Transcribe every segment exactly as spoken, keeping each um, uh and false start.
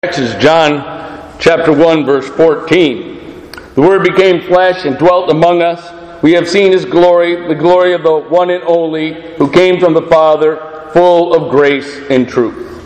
Next is John chapter one, verse fourteen. The Word became flesh and dwelt among us. We have seen His glory, the glory of the one and only, who came from the Father, full of grace and truth.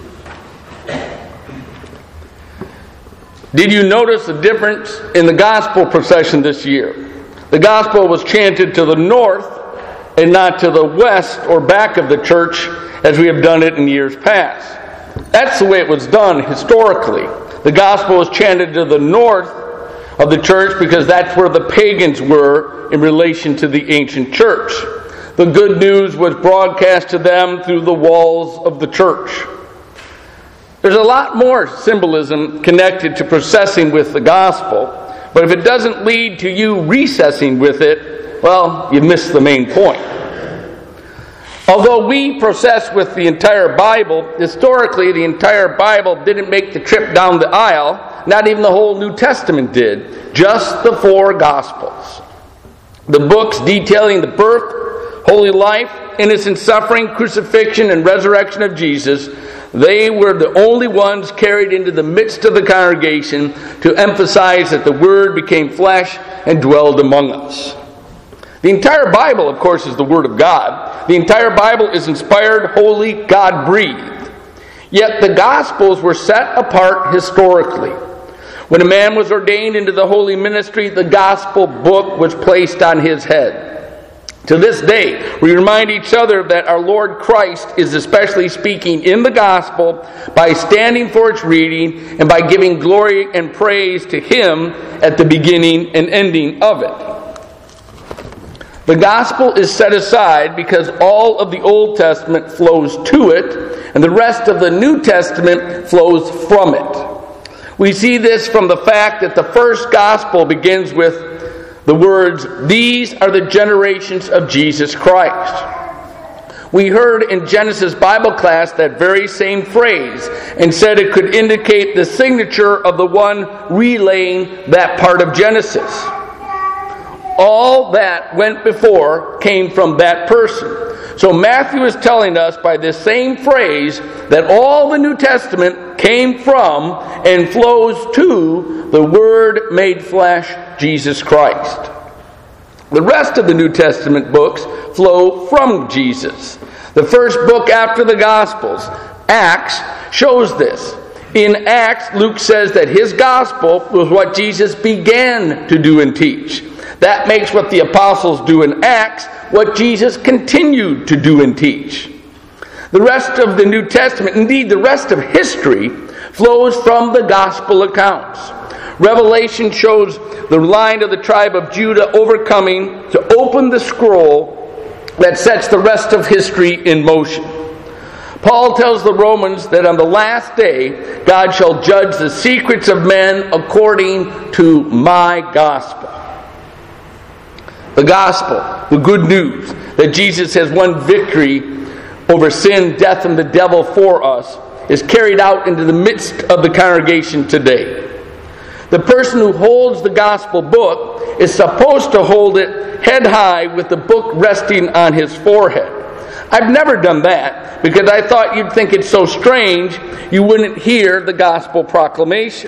Did you notice the difference in the gospel procession this year? The gospel was chanted to the north and not to the west or back of the church as we have done it in years past. That's the way it was done historically. The gospel was chanted to the north of the church because that's where the pagans were in relation to the ancient church. The good news was broadcast to them through the walls of the church. There's a lot more symbolism connected to processing with the gospel, but if it doesn't lead to you recessing with it, well, you missed the main point. Although we process with the entire Bible, historically the entire Bible didn't make the trip down the aisle. Not even the whole New Testament did. Just the four Gospels. The books detailing the birth, holy life, innocent suffering, crucifixion, and resurrection of Jesus, they were the only ones carried into the midst of the congregation to emphasize that the Word became flesh and dwelled among us. The entire Bible, of course, is the Word of God. The entire Bible is inspired, holy, God-breathed. Yet the Gospels were set apart historically. When a man was ordained into the holy ministry, the Gospel book was placed on his head. To this day, we remind each other that our Lord Christ is especially speaking in the Gospel by standing for its reading and by giving glory and praise to Him at the beginning and ending of it. The gospel is set aside because all of the Old Testament flows to it, and the rest of the New Testament flows from it. We see this from the fact that the first gospel begins with the words, "These are the generations of Jesus Christ." We heard in Genesis Bible class that very same phrase and said it could indicate the signature of the one relaying that part of Genesis. All that went before came from that person. So Matthew is telling us by this same phrase that all the New Testament came from and flows to the Word made flesh, Jesus Christ. The rest of the New Testament books flow from Jesus. The first book after the Gospels, Acts, shows this. In Acts, Luke says that his gospel was what Jesus began to do and teach. That makes what the apostles do in Acts what Jesus continued to do and teach. The rest of the New Testament, indeed the rest of history, flows from the gospel accounts. Revelation shows the line of the tribe of Judah overcoming to open the scroll that sets the rest of history in motion. Paul tells the Romans that on the last day, God shall judge the secrets of men according to my gospel. The gospel, the good news that Jesus has won victory over sin, death, and the devil for us, is carried out into the midst of the congregation today. The person who holds the gospel book is supposed to hold it head high with the book resting on his forehead. I've never done that because I thought you'd think it's so strange you wouldn't hear the gospel proclamation.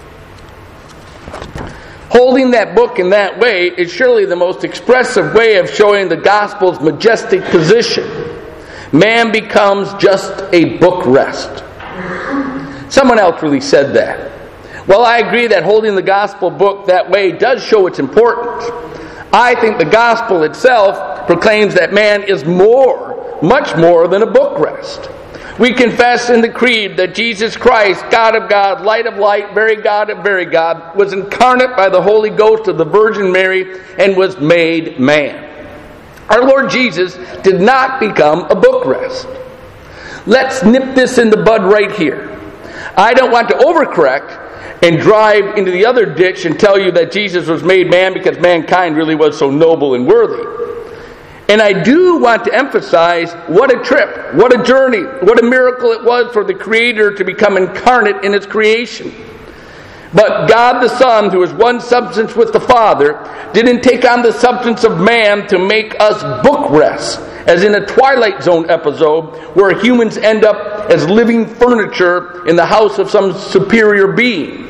Holding that book in that way is surely the most expressive way of showing the gospel's majestic position. Man becomes just a book rest. Someone else really said that. Well, I agree that holding the gospel book that way does show its importance. I think the gospel itself proclaims that man is more, much more than a book rest. We confess in the creed that Jesus Christ, God of God, light of light, very God of very God, was incarnate by the Holy Ghost of the Virgin Mary and was made man. Our Lord Jesus did not become a book rest. Let's nip this in the bud right here. I don't want to overcorrect and drive into the other ditch and tell you that Jesus was made man because mankind really was so noble and worthy. And I do want to emphasize what a trip, what a journey, what a miracle it was for the Creator to become incarnate in His creation. But God the Son, who is one substance with the Father, didn't take on the substance of man to make us book rests. as in a Twilight Zone episode where humans end up as living furniture in the house of some superior being.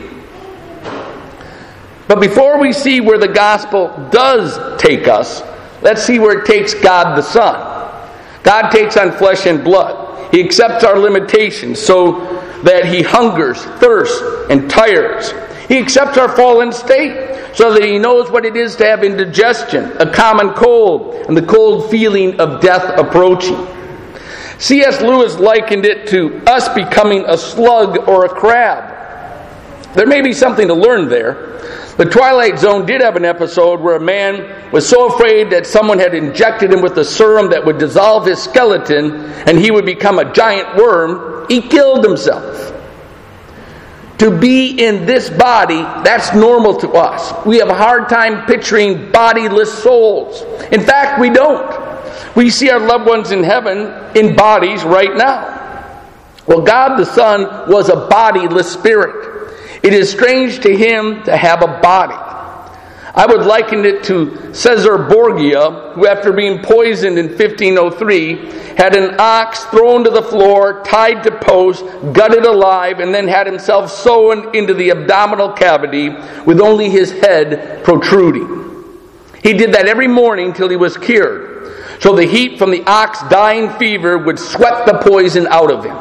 But before we see where the gospel does take us, let's see where it takes God the Son. God takes on flesh and blood. He accepts our limitations so that He hungers, thirsts, and tires. He accepts our fallen state so that He knows what it is to have indigestion, a common cold, and the cold feeling of death approaching. C S Lewis likened it to us becoming a slug or a crab. There may be something to learn there. The Twilight Zone did have an episode where a man was so afraid that someone had injected him with a serum that would dissolve his skeleton and he would become a giant worm, he killed himself. To be in this body, that's normal to us. We have a hard time picturing bodiless souls. In fact, we don't. We see our loved ones in heaven in bodies right now. Well, God the Son was a bodiless spirit. It is strange to Him to have a body. I would liken it to Caesar Borgia, who after being poisoned in fifteen oh three, had an ox thrown to the floor, tied to posts, gutted alive, and then had himself sewn into the abdominal cavity with only his head protruding. He did that every morning till he was cured, so the heat from the ox dying fever would sweat the poison out of him.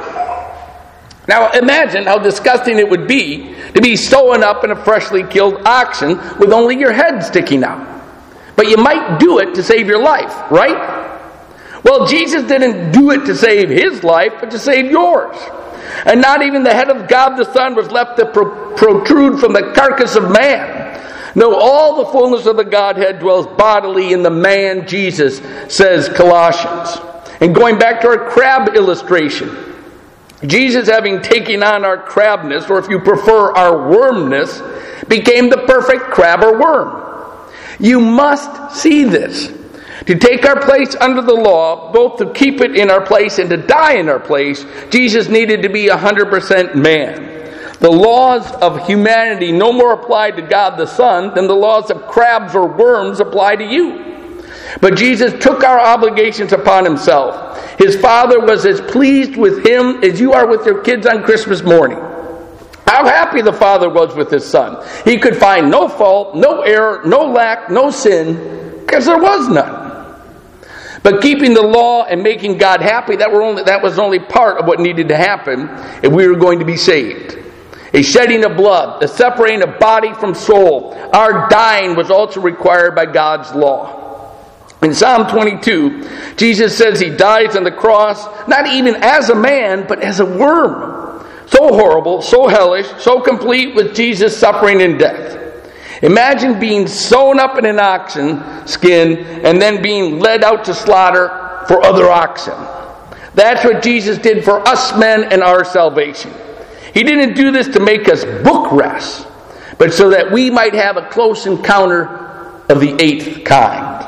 Now imagine how disgusting it would be to be sewn up in a freshly killed oxen with only your head sticking out. But you might do it to save your life, right? Well, Jesus didn't do it to save His life, but to save yours. And not even the head of God the Son was left to pro- protrude from the carcass of man. No, all the fullness of the Godhead dwells bodily in the man Jesus, says Colossians. And going back to our crab illustration, Jesus, having taken on our crabness, or if you prefer, our wormness, became the perfect crab or worm. You must see this. To take our place under the law, both to keep it in our place and to die in our place, Jesus needed to be one hundred percent man. The laws of humanity no more apply to God the Son than the laws of crabs or worms apply to you. But Jesus took our obligations upon Himself. His Father was as pleased with Him as you are with your kids on Christmas morning. How happy the Father was with His Son. He could find no fault, no error, no lack, no sin, because there was none. But keeping the law and making God happy, that, were only, that was only part of what needed to happen if we were going to be saved. A shedding of blood, a separating of body from soul. Our dying was also required by God's law. In Psalm twenty-two, Jesus says He dies on the cross, not even as a man, but as a worm. So horrible, so hellish, so complete with Jesus' suffering and death. Imagine being sewn up in an oxen skin and then being led out to slaughter for other oxen. That's what Jesus did for us men and our salvation. He didn't do this to make us book rats, but so that we might have a close encounter of the eighth kind.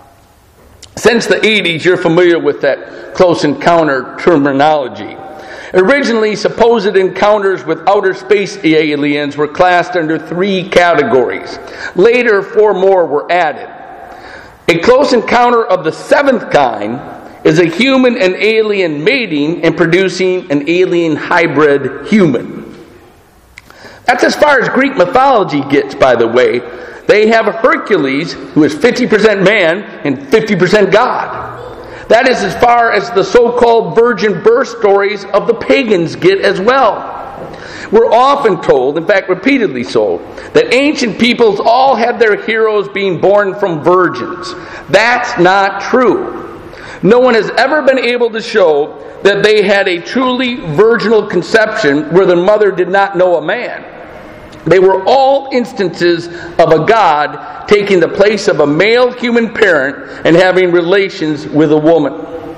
Since the eighties, you're familiar with that close encounter terminology. Originally, supposed encounters with outer space aliens were classed under three categories. Later, four more were added. A close encounter of the seventh kind is a human and alien mating and producing an alien hybrid human. That's as far as Greek mythology gets, by the way. They have Hercules, who is fifty percent man and fifty percent God. That is as far as the so-called virgin birth stories of the pagans get as well. We're often told, in fact repeatedly so, that ancient peoples all had their heroes being born from virgins. That's not true. No one has ever been able to show that they had a truly virginal conception where the mother did not know a man. They were all instances of a God taking the place of a male human parent and having relations with a woman.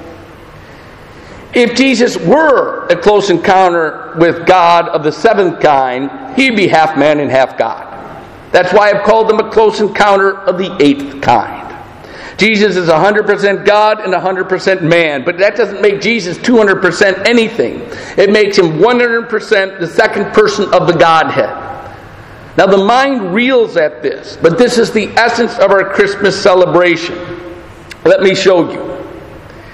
If Jesus were a close encounter with God of the seventh kind, He'd be half man and half God. That's why I've called Him a close encounter of the eighth kind. Jesus is one hundred percent God and one hundred percent man, but that doesn't make Jesus two hundred percent anything. It makes Him one hundred percent the second person of the Godhead. Now the mind reels at this, but this is the essence of our Christmas celebration. Let me show you.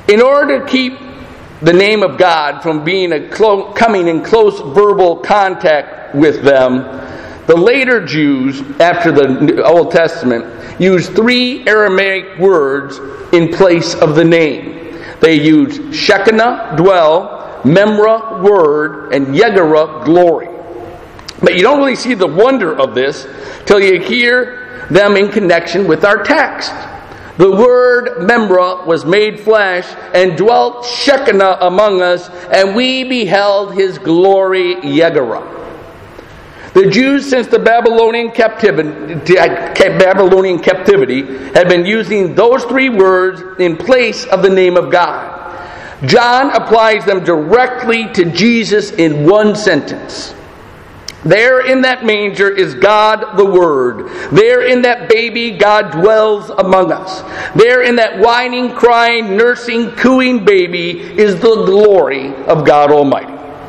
In order to keep the name of God from being a clo- coming in close verbal contact with them, the later Jews, after the Old Testament, used three Aramaic words in place of the name. They used Shekinah, dwell, Memra, word, and Yegara, glory. But you don't really see the wonder of this till you hear them in connection with our text. The word Memra was made flesh and dwelt Shekinah among us, and we beheld his glory, Yegara. The Jews, since the Babylonian captivity, Babylonian captivity, had been using those three words in place of the name of God. John applies them directly to Jesus in one sentence. There in that manger is God the Word. There in that baby God dwells among us. There in that whining, crying, nursing, cooing baby is the glory of God Almighty.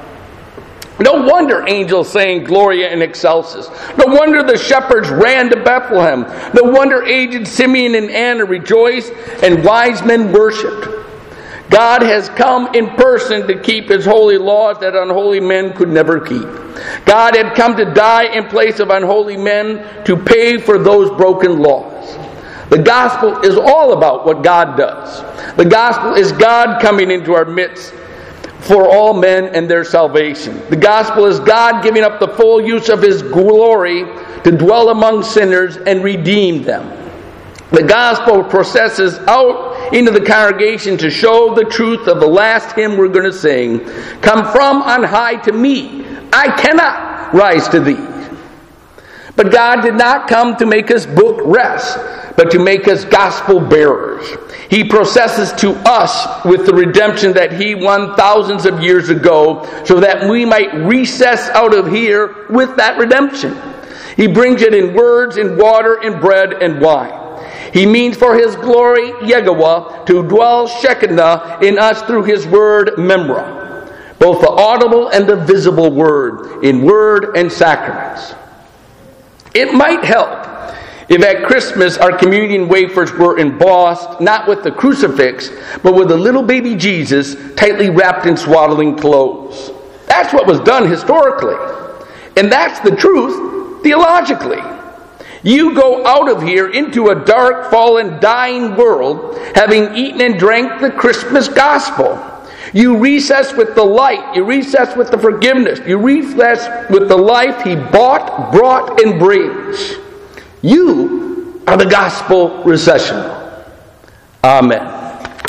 No wonder angels sang Gloria in Excelsis. No wonder the shepherds ran to Bethlehem. No wonder aged Simeon and Anna rejoiced and wise men worshipped. God has come in person to keep his holy laws that unholy men could never keep. God had come to die in place of unholy men to pay for those broken laws. The gospel is all about what God does. The gospel is God coming into our midst for all men and their salvation. The gospel is God giving up the full use of his glory to dwell among sinners and redeem them. The gospel processes out into the congregation to show the truth of the last hymn we're going to sing. Come from on high to me. I cannot rise to thee. But God did not come to make us book rest, but to make us gospel bearers. He processes to us with the redemption that he won thousands of years ago, so that we might recess out of here with that redemption. He brings it in words, in water, in bread, and wine. He means for his glory, Yegawa, to dwell Shekinah in us through his word, Memra, both the audible and the visible word, in word and sacraments. It might help if at Christmas our communion wafers were embossed, not with the crucifix, but with a little baby Jesus tightly wrapped in swaddling clothes. That's what was done historically. And that's the truth theologically. You go out of here into a dark, fallen, dying world, having eaten and drank the Christmas gospel. You recess with the light. You recess with the forgiveness. You recess with the life he bought, brought, and brings. You are the gospel recessional. Amen.